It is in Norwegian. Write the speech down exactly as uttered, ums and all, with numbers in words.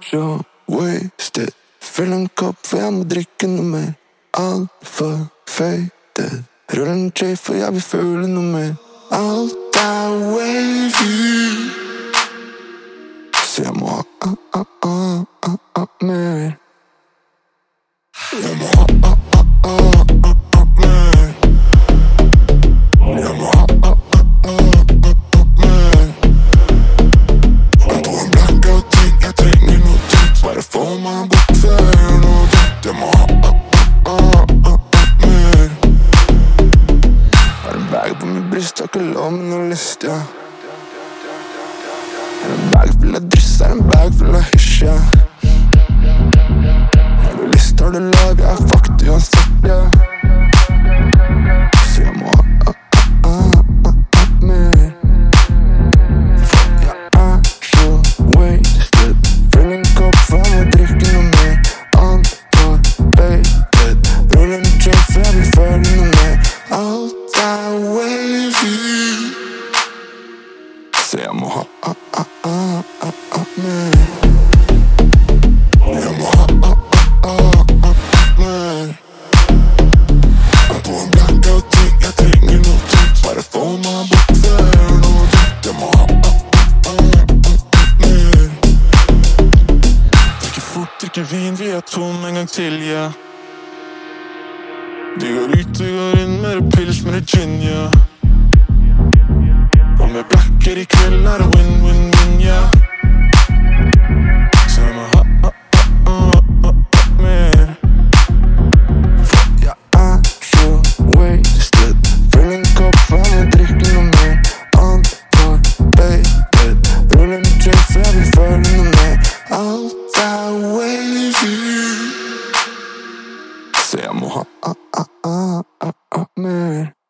så wasted. Fyll en kopp, for jeg må drikke noe mer. Alt for faded. Rull en J, for jeg vil føle noe mer. Alt er wavy, så jeg må ha ah, ah, ah, ah, ah, mer. Jeg må ha ah, ah, ah, ah, ah, mer. Jeg må ha ah, ah, ah, ah, ah, mer. Jeg på en blackout-ting, jeg trenger noe ting. Bare få meg bort før jeg gjør noe dumt. Jeg må ha ah, ah, ah, ah, ah, mer. Har en bag på mitt bryst, har ikke lov med noe lyst, ja. Har en bag full av dryss, har en bag full av hysj, ja. Har du lyst, har du lov, jeg er fucked uansett, ja. Så jeg må ha ah, ah, ah, ah, ah, mer. Fuck, jeg er så wasted. Fyll en kopp, for jeg må drikke noe mer. Alt for faded. Rull en J, for jeg vil føle noe mer. Alt er wavy, så jeg må ha ah, ah, ah, ah, ah, mer. Jeg må ha ah, ah, ah, ah, ah, mer. Jeg på en blackout-ting, jeg trenger noe ting. Bare få meg bort før jeg gjør noe dumt. Jeg må ha ah, ah, ah, ah, ah, mer. Drikker fort, drikker vin, vi er tom en gang til, ja. De går ut, de går inn, mer pils, mer gin, ja. Og med blacker i kveld er det win, win, win, ja. Så jeg må ha ah, ah, ah, ah, ah, mer. Fuck, jeg er så wasted. Fyll en kopp, for jeg må drikke noe mer. Alt for faded. Rull en J, for jeg vil føle noe mer. Alt er wavy, så jeg må ha ah, ah, ah, ah, ah, mer.